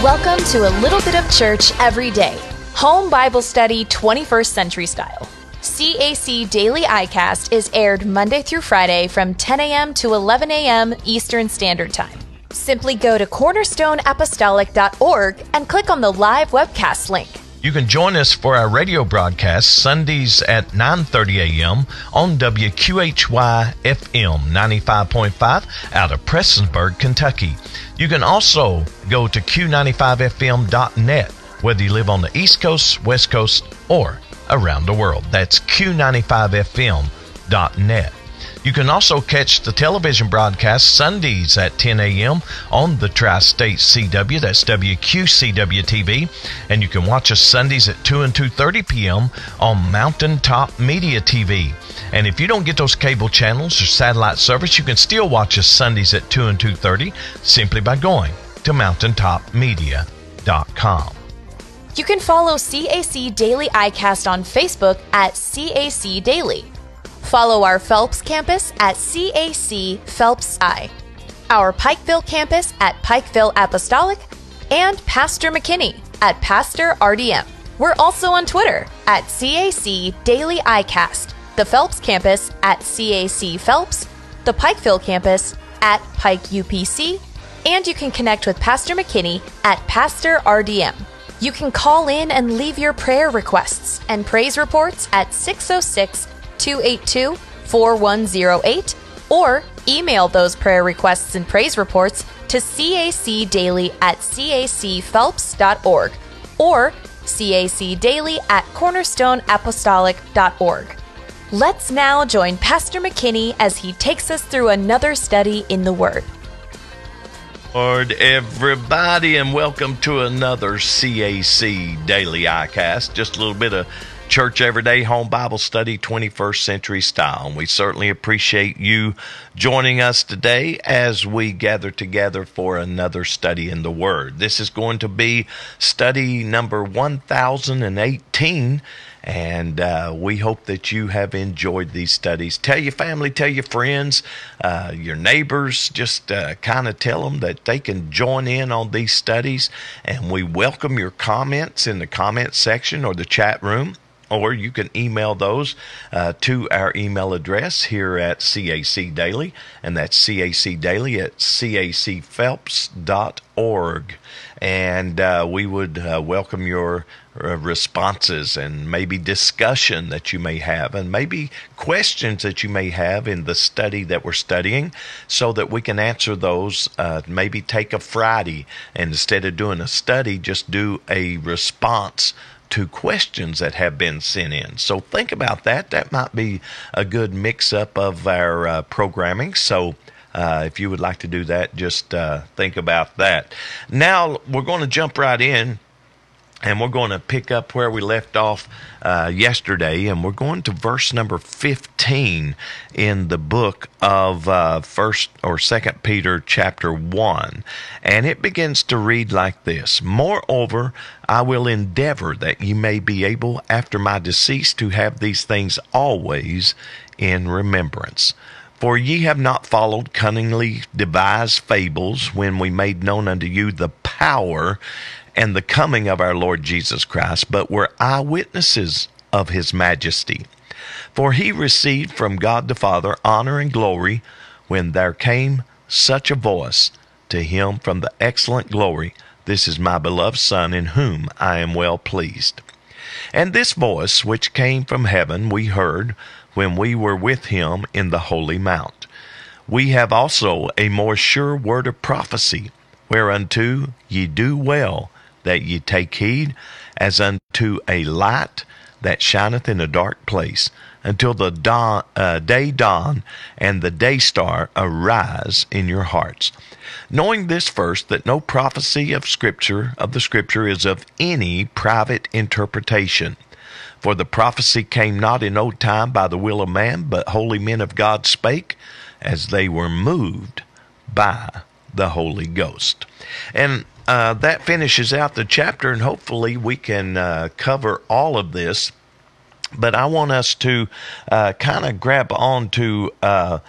Welcome to a little bit of church every day. Home Bible Study 21st Century Style. CAC Daily iCast is aired Monday through Friday from 10 a.m. to 11 a.m. Eastern Standard Time. Simply go to cornerstoneapostolic.org and click on the live webcast link. You can join us for our radio broadcast Sundays at 9:30 a.m. on WQHY FM 95.5 out of Prestonsburg, Kentucky. You can also go to Q95FM.net, whether you live on the East Coast, West Coast, or around the world. That's Q95FM.net. You can also catch the television broadcast Sundays at 10 a.m. on the Tri-State CW, that's WQCW-TV, and you can watch us Sundays at 2 and 2:30 p.m. on Mountaintop Media TV. And if you don't get those cable channels or satellite service, you can still watch us Sundays at 2 and 2:30 simply by going to mountaintopmedia.com. You can follow CAC Daily iCast on Facebook at CAC Daily. Follow our Phelps campus at CAC Phelps I, our Pikeville campus at Pikeville Apostolic, and Pastor McKinney at Pastor RDM. We're also on Twitter at CAC Daily iCast, the Phelps campus at CAC Phelps, the Pikeville campus at Pike UPC, and you can connect with Pastor McKinney at Pastor RDM. You can call in and leave your prayer requests and praise reports at 606-282-4108 or email those prayer requests and praise reports to cacdaily@cacphelps.org or cacdaily@cornerstoneapostolic.org. Let's now join Pastor McKinney as he takes us through another study in the Word. Lord, everybody, and welcome to another CAC Daily iCast. Just a little bit of Church Everyday Home Bible Study 21st Century Style. And we certainly appreciate you joining us today as we gather together for another study in the Word. This is going to be study number 1018. And we hope that you have enjoyed these studies. Tell your family, tell your friends, your neighbors, just kind of tell them that they can join in on these studies. And we welcome your comments in the comment section or the chat room. Or you can email those to our email address here at CAC Daily, and that's cacdaily@cacphelps.org. And we would welcome your responses and maybe discussion that you may have, and maybe questions that you may have in the study that we're studying, so that we can answer those. Maybe take a Friday, and instead of doing a study, just do a response to questions that have been sent in. So think about that. That might be a good mix-up of our programming. So if you would like to do that, just think about that. Now we're going to jump right in, and we're going to pick up where we left off yesterday, and we're going to verse number 15 in the book of 1st or 2nd Peter chapter 1. And it begins to read like this: "Moreover, I will endeavor that ye may be able after my decease to have these things always in remembrance. For ye have not followed cunningly devised fables, when we made known unto you the power and the coming of our Lord Jesus Christ, but were eyewitnesses of his majesty. For he received from God the Father honor and glory, when there came such a voice to him from the excellent glory, This is my beloved Son, in whom I am well pleased. And this voice which came from heaven we heard when we were with him in the holy mount. We have also a more sure word of prophecy, whereunto ye do well that ye take heed, as unto a light that shineth in a dark place, until the day dawn and the day star arise in your hearts. Knowing this first, that no prophecy of the Scripture is of any private interpretation. For the prophecy came not in old time by the will of man, but holy men of God spake, as they were moved by the Holy Ghost." And that finishes out the chapter, and hopefully we can cover all of this. But I want us to kind of grab on to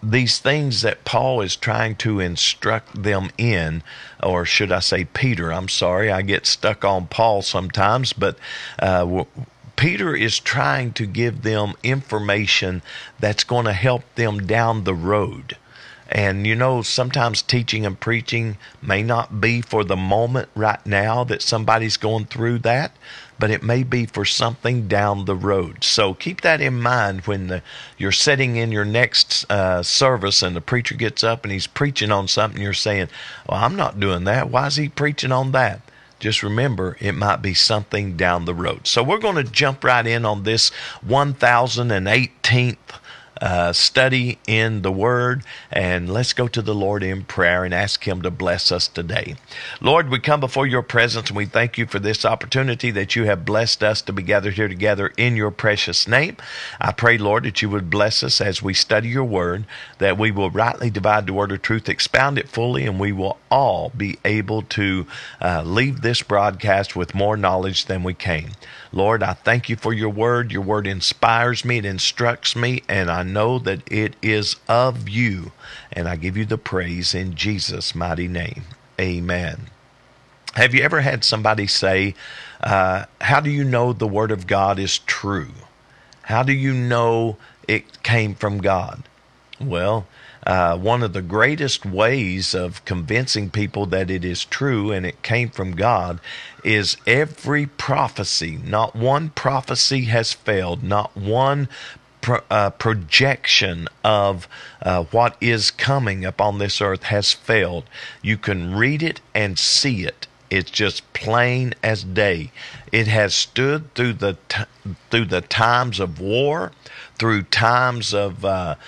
these things that Paul is trying to instruct them in, or should I say Peter? I'm sorry, I get stuck on Paul sometimes, but Peter is trying to give them information that's going to help them down the road. And sometimes teaching and preaching may not be for the moment right now that somebody's going through that, but it may be for something down the road. So keep that in mind when you're sitting in your next service and the preacher gets up and he's preaching on something. You're saying, well, I'm not doing that. Why is he preaching on that? Just remember, it might be something down the road. So we're going to jump right in on this 1018th study in the Word, and let's go to the Lord in prayer and ask Him to bless us today. Lord, we come before your presence and we thank you for this opportunity that you have blessed us to be gathered here together in your precious name. I pray, Lord, that you would bless us as we study your Word, that we will rightly divide the word of truth, expound it fully, and we will all be able to leave this broadcast with more knowledge than we came. Lord, I thank you for your word. Your word inspires me, it instructs me, and I know that it is of you. And I give you the praise in Jesus' mighty name. Amen. Have you ever had somebody say, how do you know the word of God is true? How do you know it came from God? Well, one of the greatest ways of convincing people that it is true and it came from God is every prophecy. Not one prophecy has failed. Not one projection of what is coming upon this earth has failed. You can read it and see it. It's just plain as day. It has stood through the times of war, through times of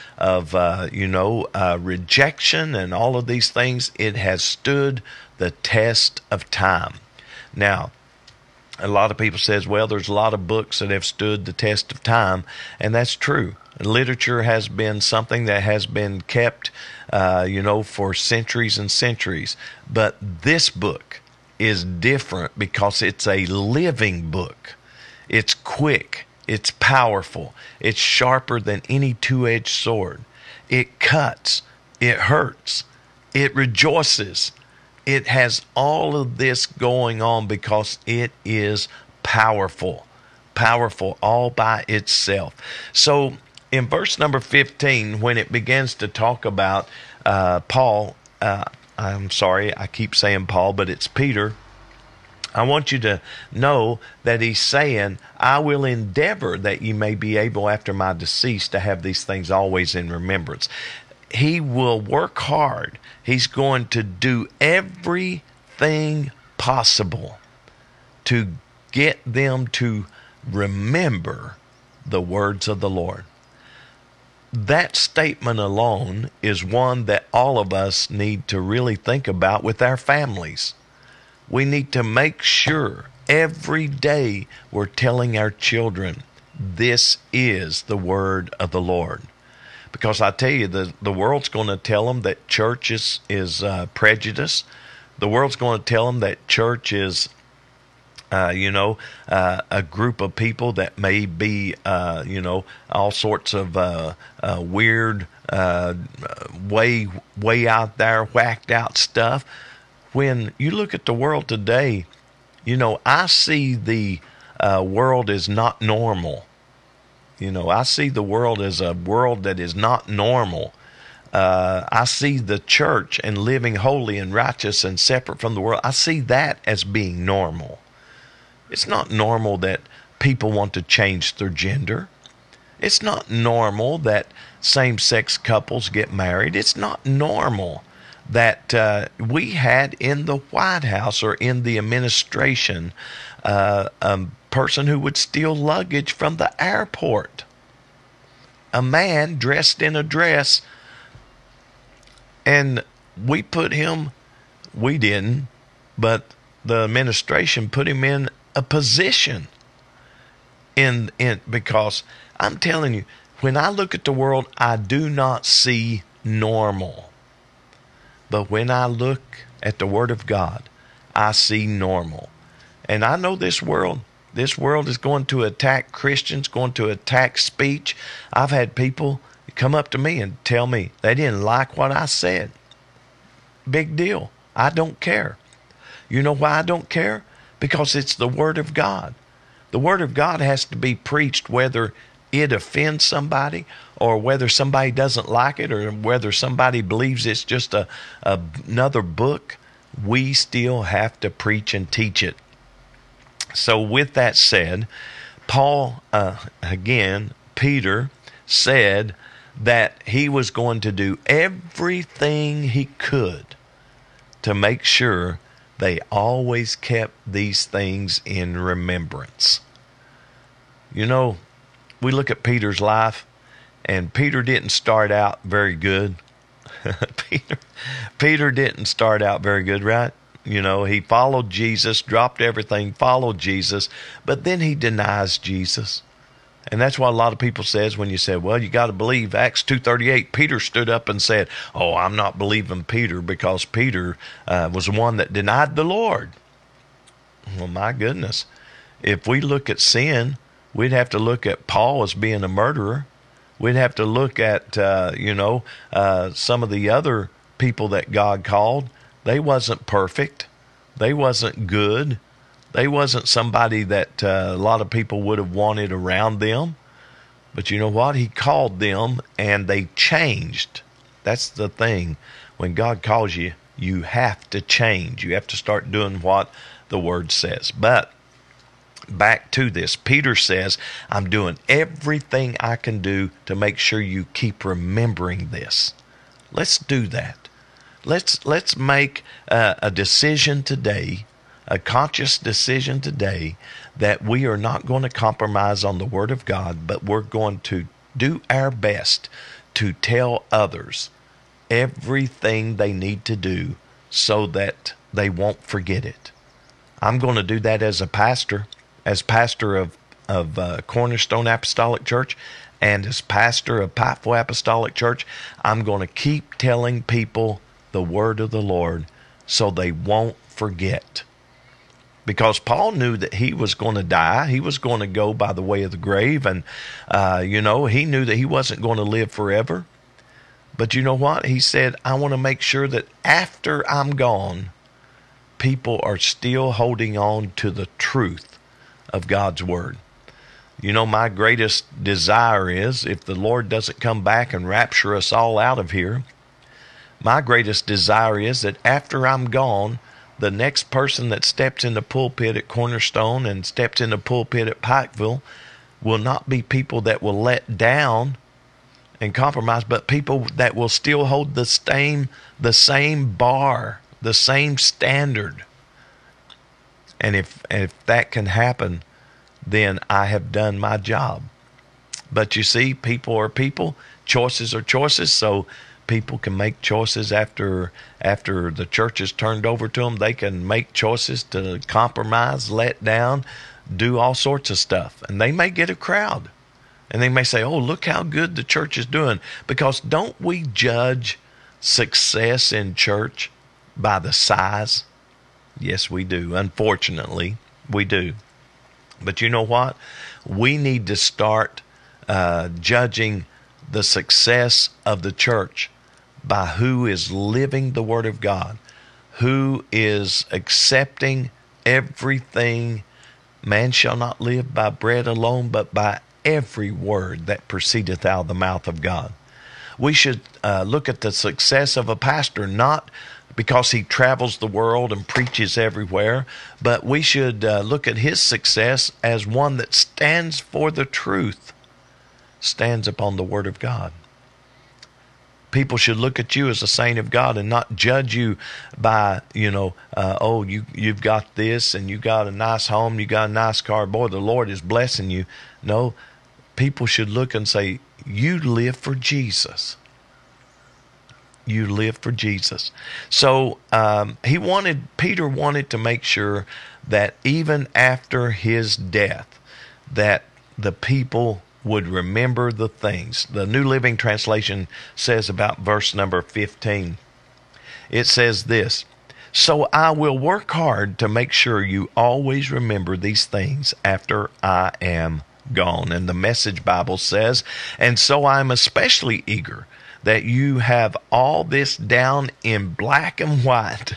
rejection and all of these things. It has stood the test of time. Now, a lot of people says, well, there's a lot of books that have stood the test of time, and that's true. Literature has been something that has been kept, for centuries and centuries. But this book is different because it's a living book. It's quick. It's powerful. It's sharper than any two-edged sword. It cuts. It hurts. It rejoices. It has all of this going on because it is powerful. Powerful all by itself. So in verse number 15, when it begins to talk about Paul, I'm sorry, I keep saying Paul, but it's Peter. I want you to know that he's saying, I will endeavor that you may be able after my decease to have these things always in remembrance. He will work hard. He's going to do everything possible to get them to remember the words of the Lord. That statement alone is one that all of us need to really think about with our families. We need to make sure every day we're telling our children, this is the word of the Lord. Because I tell you, the world's going to tell them that church is prejudice. The world's going to tell them that church is, a group of people that may be, all sorts of weird, way out there, whacked out stuff. When you look at the world today, I see the world as not normal. I see the world as a world that is not normal. I see the church and living holy and righteous and separate from the world. I see that as being normal. It's not normal that people want to change their gender. It's not normal that same-sex couples get married. It's not normal that we had in the White House or in the administration a person who would steal luggage from the airport. A man dressed in a dress, and we didn't, but the administration put him in a position in because I'm telling you, when I look at the world, I do not see normal. But when I look at the Word of God, I see normal. And I know this world is going to attack Christians, going to attack speech. I've had people come up to me and tell me they didn't like what I said. Big deal. I don't care. You know why I don't care? Because it's the Word of God. The Word of God has to be preached whether it offends somebody or whether somebody doesn't like it or whether somebody believes it's just another book. We still have to preach and teach it. So with that said, Paul, Peter said that he was going to do everything he could to make sure they always kept these things in remembrance. You know, we look at Peter's life, and Peter didn't start out very good. Peter didn't start out very good, right? You know, he followed Jesus, dropped everything, followed Jesus, but then he denies Jesus. And that's what a lot of people says when you say, well, you got to believe Acts 2:38. Peter stood up and said, oh, I'm not believing Peter because Peter was the one that denied the Lord. Well, my goodness. If we look at sin, we'd have to look at Paul as being a murderer. We'd have to look at, some of the other people that God called. They wasn't perfect. They wasn't good. They wasn't somebody that a lot of people would have wanted around them. But you know what? He called them and they changed. That's the thing. When God calls you, you have to change. You have to start doing what the Word says. But back to this. Peter says, I'm doing everything I can do to make sure you keep remembering this. Let's do that. Let's make a decision today, a conscious decision today, that we are not going to compromise on the Word of God, but we're going to do our best to tell others everything they need to do so that they won't forget it. I'm going to do that as pastor of Cornerstone Apostolic Church and as pastor of Pikeville Apostolic Church. I'm going to keep telling people the word of the Lord so they won't forget. Because Paul knew that he was going to die. He was going to go by the way of the grave. And, he knew that he wasn't going to live forever. But you know what? He said, I want to make sure that after I'm gone, people are still holding on to the truth of God's Word. You know, my greatest desire is, if the Lord doesn't come back and rapture us all out of here, my greatest desire is that after I'm gone, the next person that steps in the pulpit at Cornerstone and steps in the pulpit at Pikeville will not be people that will let down and compromise, but people that will still hold the same bar, the same standard. And if that can happen, then I have done my job. But you see, people are people, choices are choices, so people can make choices after the church is turned over to them. They can make choices to compromise, let down, do all sorts of stuff. And they may get a crowd. And they may say, oh, look how good the church is doing. Because don't we judge success in church by the size? Yes, we do. Unfortunately, we do. But you know what? We need to start judging the success of the church by who is living the Word of God, who is accepting everything. Man shall not live by bread alone, but by every word that proceedeth out of the mouth of God. We should look at the success of a pastor, not because he travels the world and preaches everywhere, but we should look at his success as one that stands for the truth, stands upon the Word of God. People should look at you as a saint of God and not judge you by, you've got this and you got a nice home, you got a nice car. Boy, the Lord is blessing you. No, people should look and say, you live for Jesus. You live for Jesus. So Peter wanted to make sure that even after his death, that the people would remember the things. The New Living Translation says about verse number 15. It says this, so I will work hard to make sure you always remember these things after I am gone. And the Message Bible says, and so I'm especially eager that you have all this down in black and white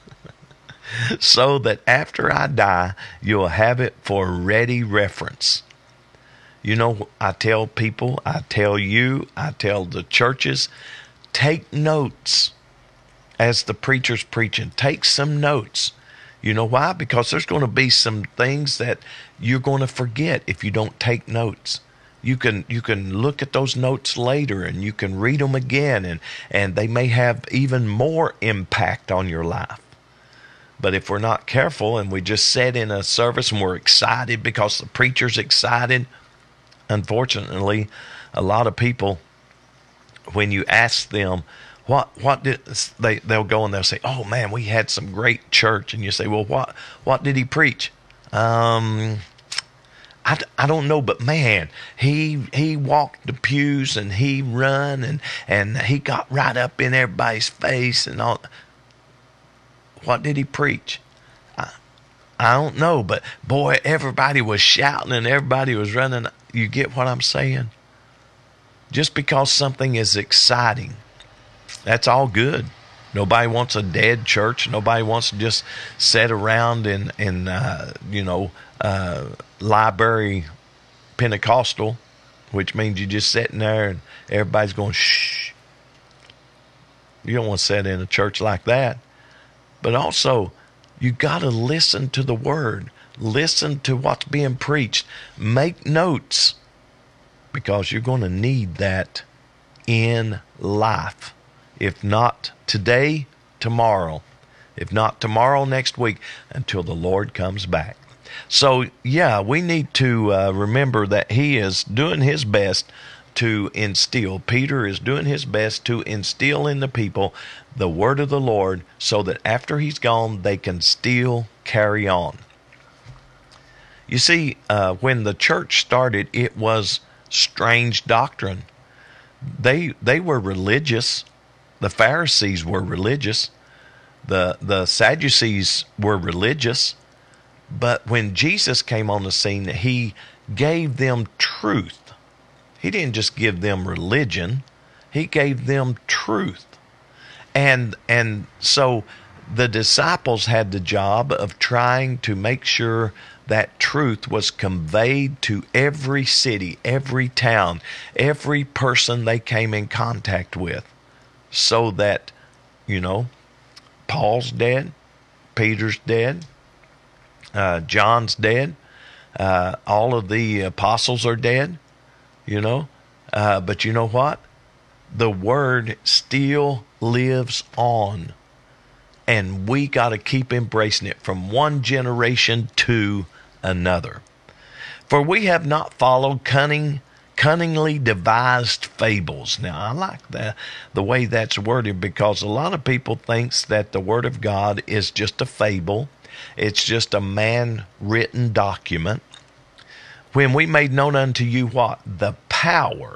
so that after I die, you'll have it for ready reference. You know, I tell people, I tell you, I tell the churches, take notes as the preacher's preaching. Take some notes. You know why? Because there's going to be some things that you're going to forget if you don't take notes. You can look at those notes later and you can read them again, and they may have even more impact on your life. But if we're not careful and we just sit in a service and we're excited because the preacher's excited, unfortunately, a lot of people, when you ask them, what did they'll go and they'll say, oh man, we had some great church. And you say, well, what did he preach? I don't know, but man, he walked the pews and he run and he got right up in everybody's face and all. What did he preach? I don't know, but boy, everybody was shouting and everybody was running. You get what I'm saying? Just because something is exciting, that's all good. Nobody wants a dead church. Nobody wants to just sit around in library Pentecostal, which means you just sitting there and everybody's going shh. You don't want to sit in a church like that. But also, you got to listen to the word. Listen to what's being preached. Make notes, because you're going to need that in life. If not today, tomorrow. If not tomorrow, next week, until the Lord comes back. So, yeah, we need to remember that he is doing his best to instill. Peter is doing his best to instill in the people the word of the Lord so that after he's gone, they can still carry on. You see, when the church started, it was strange doctrine. They were religious. The Pharisees were religious. The Sadducees were religious. But when Jesus came on the scene, he gave them truth. He didn't just give them religion. He gave them truth. And so the disciples had the job of trying to make sure that truth was conveyed to every city, every town, every person they came in contact with, so that, Paul's dead, Peter's dead, John's dead, all of the apostles are dead, but you know what? The word still lives on. And we got to keep embracing it from one generation to another. For we have not followed cunningly devised fables. Now, I like the way that's worded, because a lot of people thinks that the Word of God is just a fable. It's just a man-written document. When we made known unto you what? The power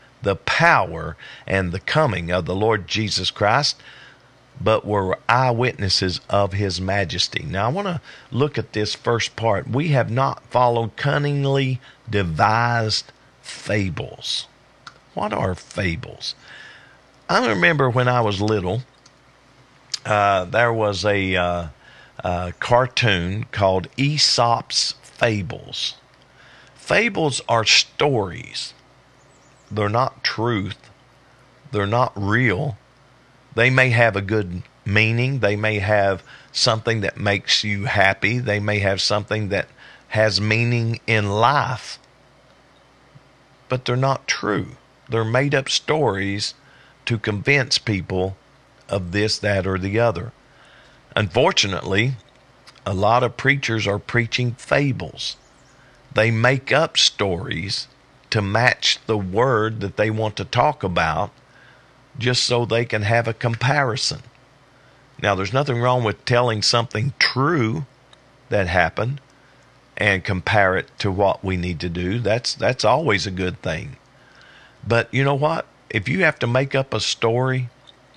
and the coming of the Lord Jesus Christ, but were eyewitnesses of his majesty. Now, I want to look at this first part. We have not followed cunningly devised fables. What are fables? I remember when I was little, there was a cartoon called Aesop's Fables. Fables are stories. They're not truth. They're not real. They may have a good meaning. They may have something that makes you happy. They may have something that has meaning in life. But they're not true. They're made up stories to convince people of this, that, or the other. Unfortunately, a lot of preachers are preaching fables. They make up stories to match the word that they want to talk about, just so they can have a comparison. Now, there's nothing wrong with telling something true that happened and compare it to what we need to do. That's always a good thing. But you know what? If you have to make up a story,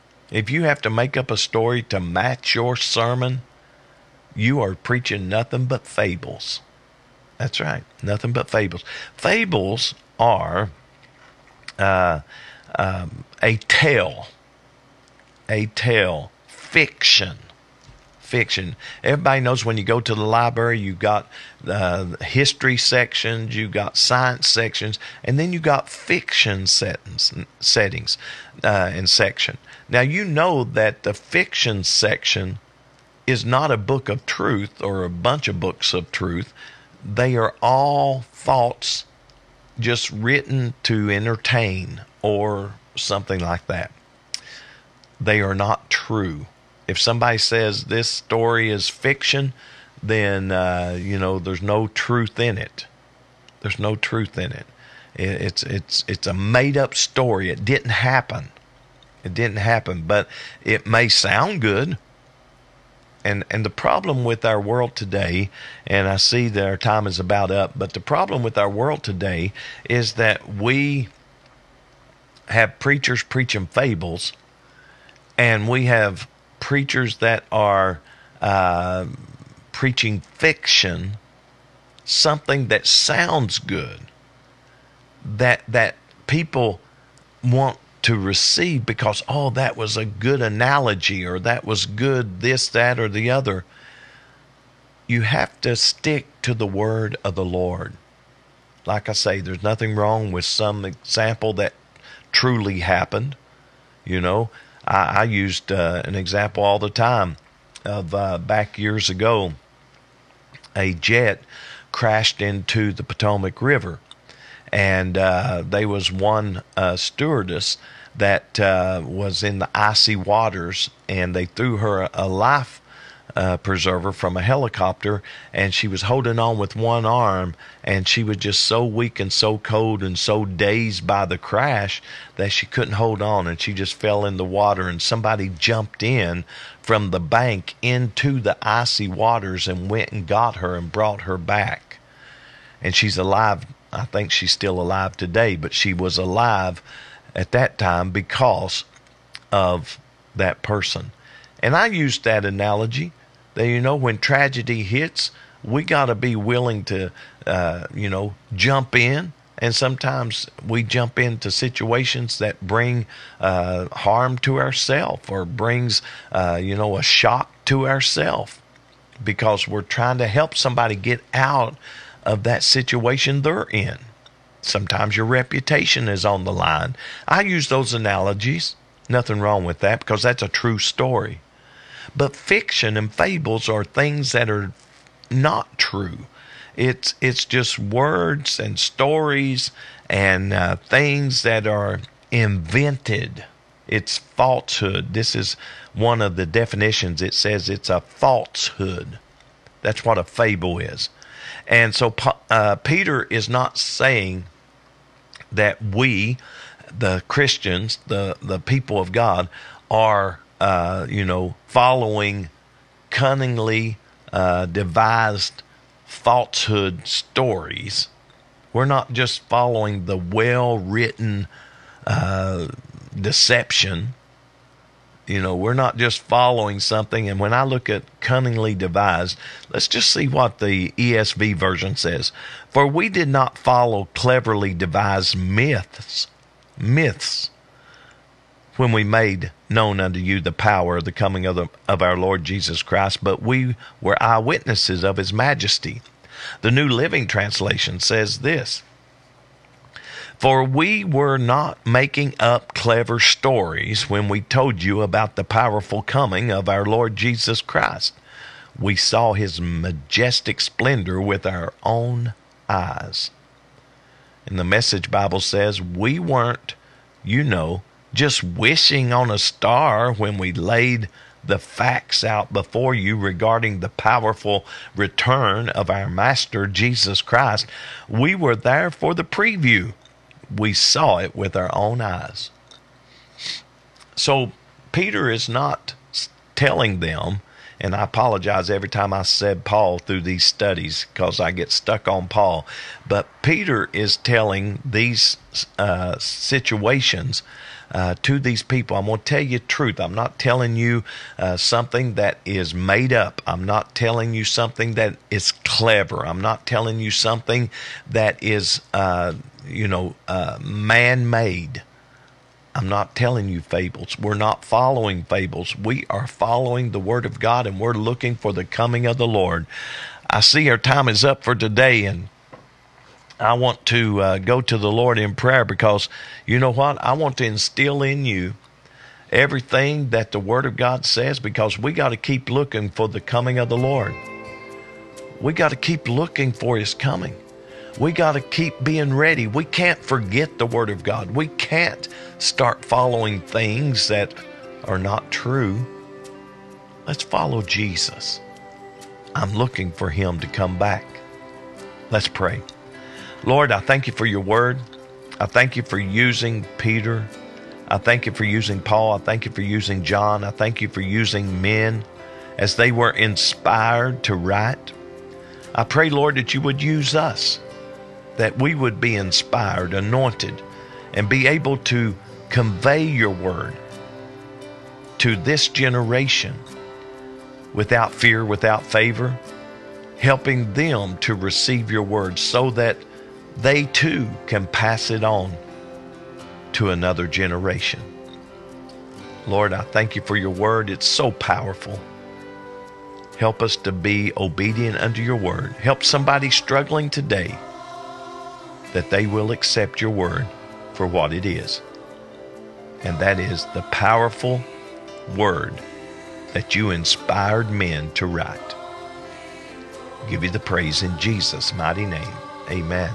to match your sermon, you are preaching nothing but fables. That's right. Nothing but fables. Fables are a tale, fiction. Fiction. Everybody knows when you go to the library, you got history sections, you got science sections, and then you got fiction settings and section. Now you know that the fiction section is not a book of truth or a bunch of books of truth. They are all thoughts just written to entertain or something like that. They are not true. If somebody says this story is fiction, then, there's no truth in it. There's no truth in it. It's a made-up story. It didn't happen. It didn't happen, but it may sound good. And the problem with our world today, and I see that our time is about up, but the problem with our world today is that we have preachers preaching fables, and we have preachers that are preaching fiction, something that sounds good, that people want to receive because, that was a good analogy, or that was good this, that, or the other. You have to stick to the word of the Lord. Like I say, there's nothing wrong with some example that truly happened. I used an example all the time of back years ago, a jet crashed into the Potomac River. And there was one stewardess that was in the icy waters, and they threw her a life preserver from a helicopter, and she was holding on with one arm, and she was just so weak and so cold and so dazed by the crash that she couldn't hold on, and she just fell in the water, and somebody jumped in from the bank into the icy waters and went and got her and brought her back. And she's alive. I think she's still alive today, but she was alive at that time because of that person. And I used that analogy that, when tragedy hits, we got to be willing to, jump in. And sometimes we jump into situations that bring harm to ourselves, or brings, a shock to ourselves, because we're trying to help somebody get out of that situation they're in. Sometimes your reputation is on the line. I use those analogies. Nothing wrong with that, because that's a true story. But fiction and fables are things that are not true. It's just words and stories and things that are invented. It's falsehood. This is one of the definitions. It says it's a falsehood. That's what a fable is. And so Peter is not saying that we, the Christians, the people of God, are, following cunningly devised falsehood stories. We're not just following the well-written deception. We're not just following something. And when I look at cunningly devised, let's just see what the ESV version says. For we did not follow cleverly devised myths, when we made known unto you the power of the coming of our Lord Jesus Christ, but we were eyewitnesses of his majesty. The New Living Translation says this: for we were not making up clever stories when we told you about the powerful coming of our Lord Jesus Christ. We saw his majestic splendor with our own eyes. And the Message Bible says we weren't, just wishing on a star when we laid the facts out before you regarding the powerful return of our Master Jesus Christ. We were there for the preview. We saw it with our own eyes. So Peter is not telling them And I apologize every time I said Paul through these studies because I get stuck on Paul. But Peter is telling these situations to these people. I'm going to tell you the truth. I'm not telling you something that is made up. I'm not telling you something that is clever. I'm not telling you something that is, man-made. I'm not telling you fables. We're not following fables. We are following the Word of God, and we're looking for the coming of the Lord. I see our time is up for today, and I want to go to the Lord in prayer because, you know what? I want to instill in you everything that the Word of God says, because we got to keep looking for the coming of the Lord. We got to keep looking for His coming. We got to keep being ready. We can't forget the Word of God. We can't start following things that are not true. Let's follow Jesus. I'm looking for Him to come back. Let's pray. Lord, I thank you for your word. I thank you for using Peter. I thank you for using Paul. I thank you for using John. I thank you for using men as they were inspired to write. I pray, Lord, that you would use us, that we would be inspired, anointed, and be able to convey your word to this generation without fear, without favor, helping them to receive your word so that they too can pass it on to another generation. Lord, I thank you for your word. It's so powerful. Help us to be obedient unto your word. Help somebody struggling today that they will accept your word for what it is. And that is the powerful word that you inspired men to write. Give you the praise in Jesus' mighty name. Amen.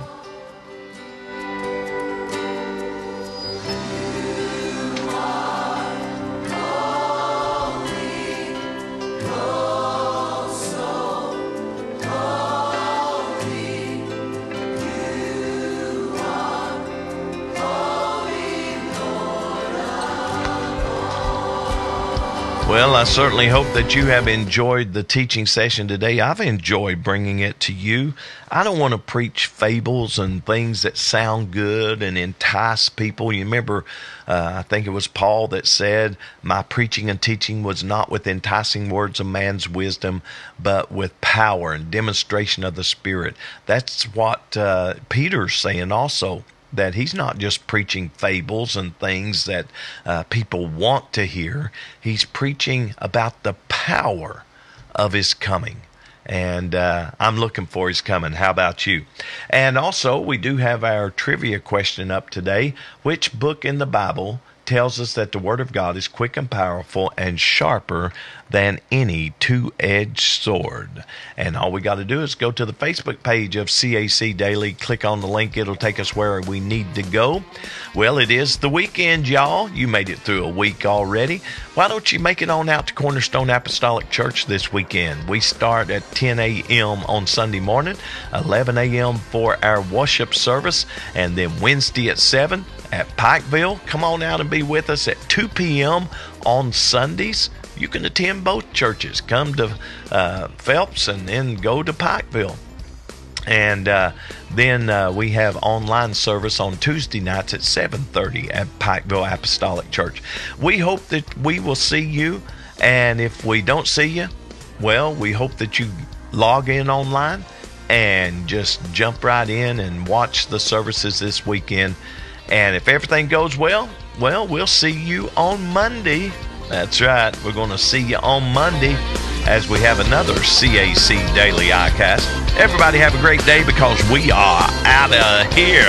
Well, I certainly hope that you have enjoyed the teaching session today. I've enjoyed bringing it to you. I don't want to preach fables and things that sound good and entice people. You remember, I think it was Paul that said, my preaching and teaching was not with enticing words of man's wisdom, but with power and demonstration of the Spirit. That's what Peter's saying also, that he's not just preaching fables and things that people want to hear. He's preaching about the power of his coming. And I'm looking for his coming. How about you? And also, we do have our trivia question up today. Which book in the Bible tells us that the Word of God is quick and powerful and sharper than any two-edged sword? And all we got to do is go to the Facebook page of CAC Daily, click on the link. It'll take us where we need to go. Well, it is the weekend, y'all. You made it through a week already. Why don't you make it on out to Cornerstone Apostolic Church this weekend? We start at 10 a.m. on Sunday morning, 11 a.m. for our worship service, and then Wednesday at 7 at Pikeville. Come on out and be with us at 2 p.m. on Sundays. You can attend both churches. Come to Phelps and then go to Pikeville. And then we have online service on Tuesday nights at 7:30 at Pikeville Apostolic Church. We hope that we will see you. And if we don't see you, well, we hope that you log in online and just jump right in and watch the services this weekend. And if everything goes well, we'll see you on Monday. That's right. We're going to see you on Monday as we have another CAC Daily iCast. Everybody have a great day, because we are out of here.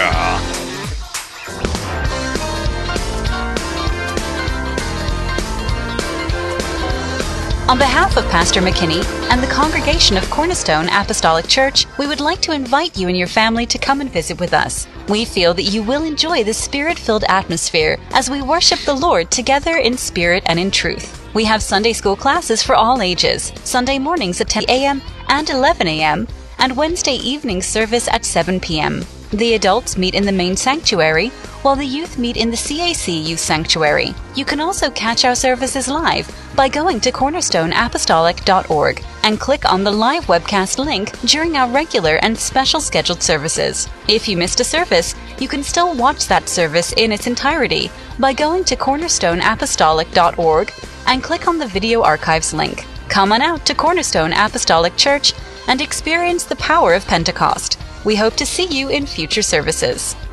On behalf of Pastor McKinney and the congregation of Cornerstone Apostolic Church, we would like to invite you and your family to come and visit with us. We feel that you will enjoy the Spirit-filled atmosphere as we worship the Lord together in spirit and in truth. We have Sunday school classes for all ages, Sunday mornings at 10 a.m. and 11 a.m., and Wednesday evening service at 7 p.m. The adults meet in the main sanctuary, while the youth meet in the CAC Youth Sanctuary. You can also catch our services live by going to cornerstoneapostolic.org and click on the live webcast link during our regular and special scheduled services. If you missed a service, you can still watch that service in its entirety by going to cornerstoneapostolic.org and click on the video archives link. Come on out to Cornerstone Apostolic Church and experience the power of Pentecost. We hope to see you in future services.